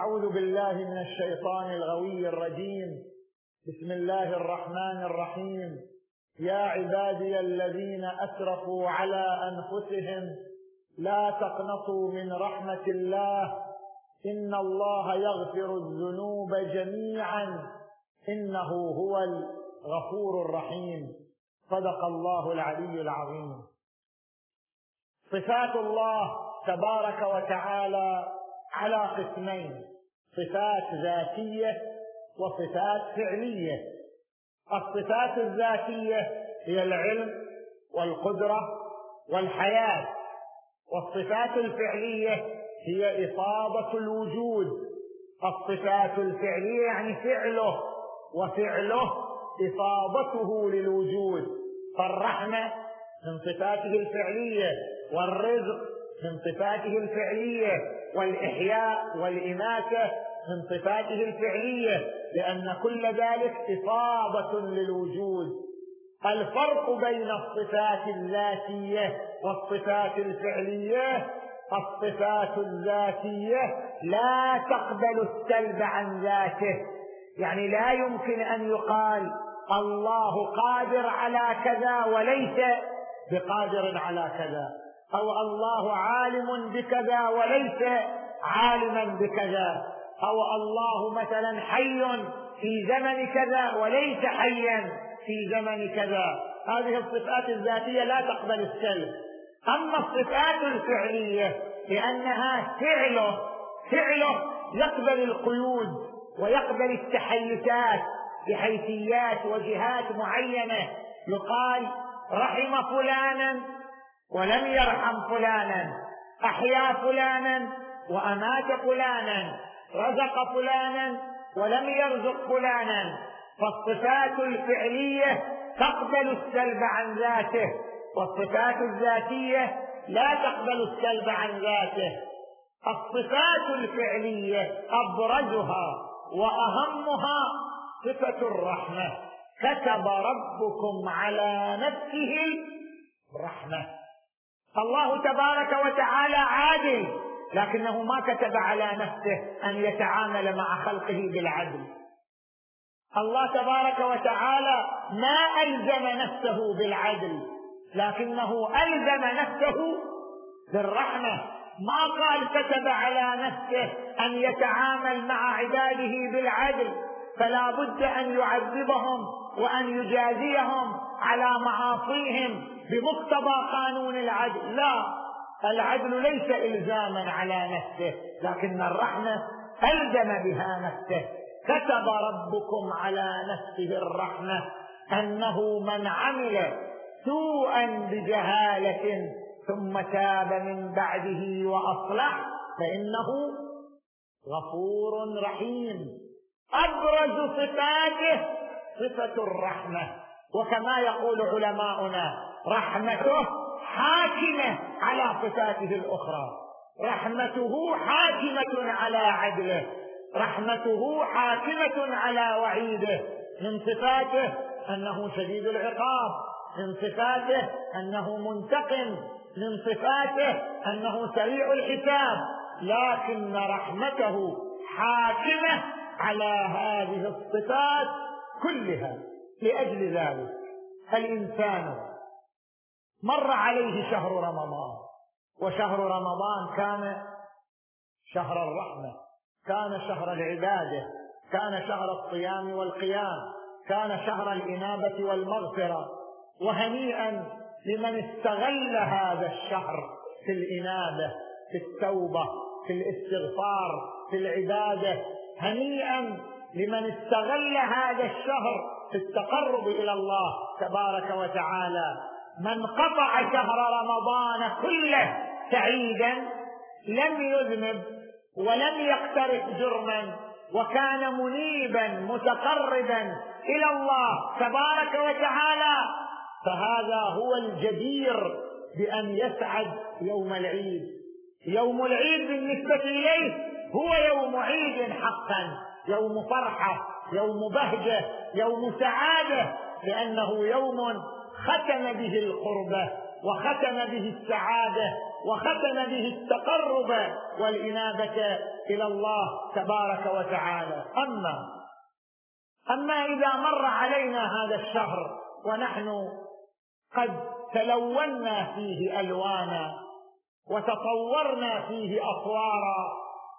أعوذ بالله من الشيطان الغوي الرجيم. بسم الله الرحمن الرحيم. يا عبادي الذين أسرفوا على أنفسهم لا تقنطوا من رحمة الله إن الله يغفر الذنوب جميعا إنه هو الغفور الرحيم. صدق الله العلي العظيم. صفات الله تبارك وتعالى على قسمين: صفات ذاتية وصفات فعلية. الصفات الذاتية هي العلم والقدرة والحياة، والصفات الفعلية هي إصابة الوجود. الصفات الفعلية يعني فعله، وفعله إصابته للوجود. فالرحمة من صفاته الفعلية، والرزق من صفاته الفعلية، والإحياء والإماتة من صفاته الفعلية، لأن كل ذلك إصابة للوجود. الفرق بين الصفات الذاتية والصفات الفعلية: الصفات الذاتية لا تقبل السلب عن ذاته، يعني لا يمكن أن يقال الله قادر على كذا وليس بقادر على كذا، أو الله عالم بكذا وليس عالما بكذا، أو الله مثلا حي في زمن كذا وليس حيا في زمن كذا. هذه الصفات الذاتية لا تقبل السلب. أما الصفات الفعلية لأنها فعله يقبل القيود ويقبل التحيزات بحيثيات وجهات معينة. يقال رحم فلانا ولم يرحم فلانا، أحيا فلانا وأمات فلانا، رزق فلانا ولم يرزق فلانا. فالصفات الفعلية تقبل السلب عن ذاته، والصفات الذاتية لا تقبل السلب عن ذاته. الصفات الفعلية أبرزها وأهمها صفة الرحمة. كتب ربكم على نفسه الرحمة. الله تبارك وتعالى عادل، لكنه ما كتب على نفسه أن يتعامل مع خلقه بالعدل. الله تبارك وتعالى ما ألزم نفسه بالعدل، لكنه ألزم نفسه بالرحمة. ما قال كتب على نفسه أن يتعامل مع عباده بالعدل، فلا بد أن يعذبهم وأن يجازيهم على معاصيهم بمقتضى قانون العدل. لا، العدل ليس إلزاما على نفسه، لكن الرحمة ألزم بها نفسه. كتب ربكم على نفسه الرحمة أنه من عمل سوءا بجهالة ثم تاب من بعده وأصلح فإنه غفور رحيم. أبرز صفاته صفة الرحمة، وكما يقول علماؤنا رحمته حاكمة على صفاته الأخرى. رحمته حاكمة على عدله، رحمته حاكمة على وعيده. من صفاته أنه شديد العقاب، من صفاته أنه منتقم، من صفاته أنه سريع الحساب، لكن رحمته حاكمة على هذه الصفات كلها. لأجل ذلك الإنسان مر عليه شهر رمضان، وشهر رمضان كان شهر الرحمة، كان شهر العبادة، كان شهر الصيام والقيام، كان شهر الإنابة والمغفرة. وهنيئا لمن استغل هذا الشهر في الإنابة، في التوبة، في الاستغفار، في العبادة. هنيئا لمن استغل هذا الشهر في التقرب إلى الله تبارك وتعالى. من قطع شهر رمضان كله سعيدا لم يذنب ولم يقترف جرما، وكان منيبا متقربا إلى الله تبارك وتعالى، فهذا هو الجدير بأن يسعد يوم العيد. يوم العيد بالنسبة إليه هو يوم عيد حقا، يوم فرحة، يوم بهجة، يوم سعادة، لأنه يوم ختم به القربة وختم به السعادة وختم به التقرب والإنابة إلى الله تبارك وتعالى. أما إذا مر علينا هذا الشهر ونحن قد تلونا فيه ألوانا وتطورنا فيه أطوارا،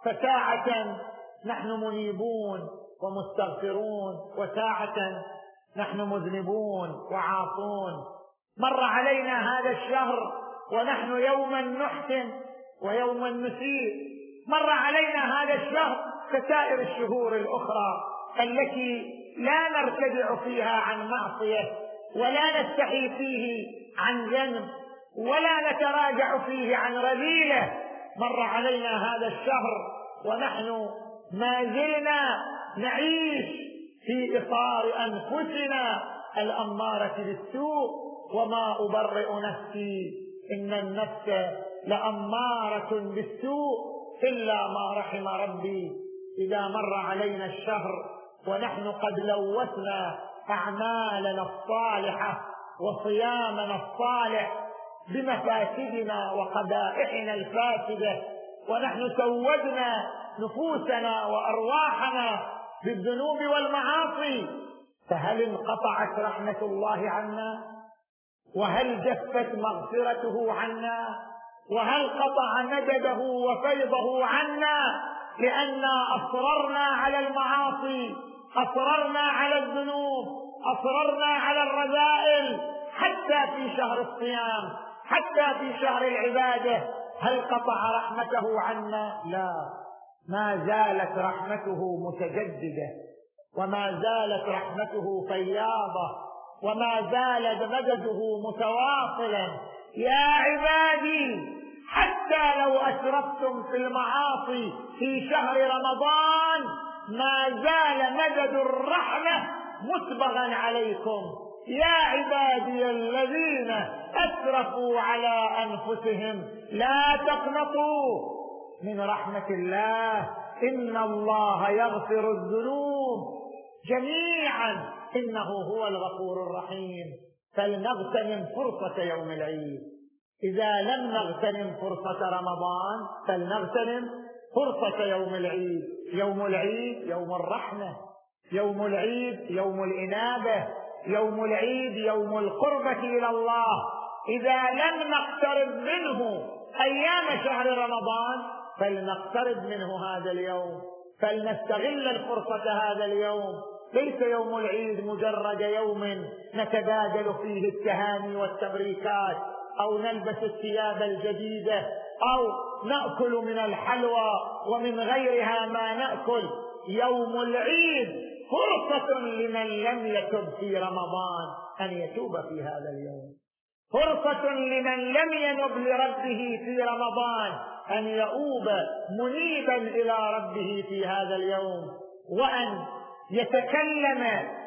فساعة نحن منيبون ومستغفرون، وساعة نحن مذنبون وعاصون. مر علينا هذا الشهر ونحن يوما نحسن ويوما نسيء. مر علينا هذا الشهر كسائر الشهور الأخرى التي لا نرتدع فيها عن معصية، ولا نستحي فيه عن ذنب، ولا نتراجع فيه عن رذيلة. مر علينا هذا الشهر ونحن ما زلنا نعيش في إطار أنفسنا الأمارة بالسوء، وما أبرئ نفسي إن النفس لأمارة بالسوء إلا ما رحم ربي. إذا مر علينا الشهر ونحن قد لوثنا أعمالنا الصالحة وصيامنا الصالح بمفاسدنا وقبائحنا الفاسدة، ونحن سودنا نفوسنا وأرواحنا بالذنوب والمعاصي، فهل انقطعت رحمة الله عنا؟ وهل جفت مغفرته عنا؟ وهل قطع مدده وفيضه عنا لأننا أصررنا على المعاصي، أصررنا على الذنوب، أصررنا على الرذائل حتى في شهر الصيام، حتى في شهر العبادة؟ هل قطع رحمته عنا؟ لا، ما زالت رحمته متجددة، وما زالت رحمته فياضة، وما زال مدده متواصلا. يا عبادي حتى لو أسرفتم في المعاصي في شهر رمضان ما زال مدد الرحمة مسبغا عليكم. يا عبادي الذين أسرفوا على أنفسهم لا تقنطوا من رحمة الله، إن الله يغفر الذنوب جميعا إنه هو الغفور الرحيم. فلنغتنم فرصة يوم العيد. إذا لم نغتنم فرصة رمضان فلنغتنم فرصة يوم العيد. يوم العيد يوم الرحمة، يوم العيد يوم الإنابة، يوم العيد يوم القربة إلى الله. إذا لم نقترب منه أيام شهر رمضان فلنقترب منه هذا اليوم، فلنستغل الفرصة هذا اليوم. ليس يوم العيد مجرد يوم نتبادل فيه التهاني والتبريكات، أو نلبس الثياب الجديدة، أو نأكل من الحلوى ومن غيرها ما نأكل. يوم العيد فرصة لمن لم يتب في رمضان أن يتوب في هذا اليوم، فرصة لمن لم ينب لربه في رمضان أن يؤوب منيبا إلى ربه في هذا اليوم، وأن يتكلم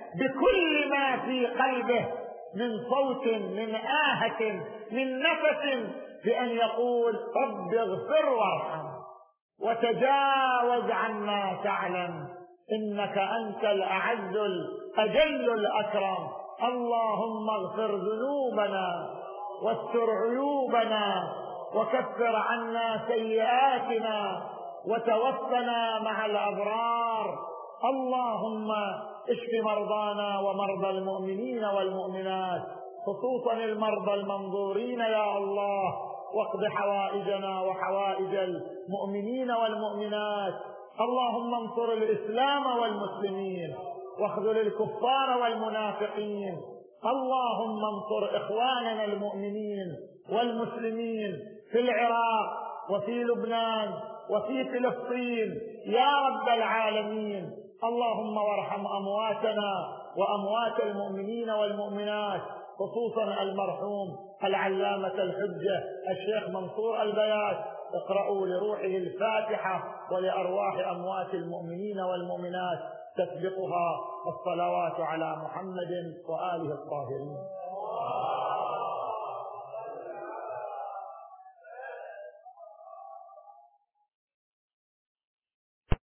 بكل ما في قلبه من صوت، من آهة، من نفس، بأن يقول رب اغفر وارحم وتجاوز عما تعلم إنك أنت الأعز الأجل الأكرم. اللهم اغفر ذنوبنا واستر عيوبنا وكفر عنا سيئاتنا وتوفنا مع الأبرار. اللهم اشف مرضانا ومرضى المؤمنين والمؤمنات، خصوصا المرضى المنظورين يا الله، واقض حوائجنا وحوائج المؤمنين والمؤمنات. اللهم انصر الإسلام والمسلمين واخذل الكفار والمنافقين. اللهم انصر إخواننا المؤمنين والمسلمين في العراق وفي لبنان وفي فلسطين يا رب العالمين. اللهم وارحم أمواتنا وأموات المؤمنين والمؤمنات، خصوصا المرحوم العلامة الحجة الشيخ منصور البيات. اقرأوا لروحه الفاتحة ولأرواح أموات المؤمنين والمؤمنات، تسبقها الصلوات على محمد وآله الطاهرين.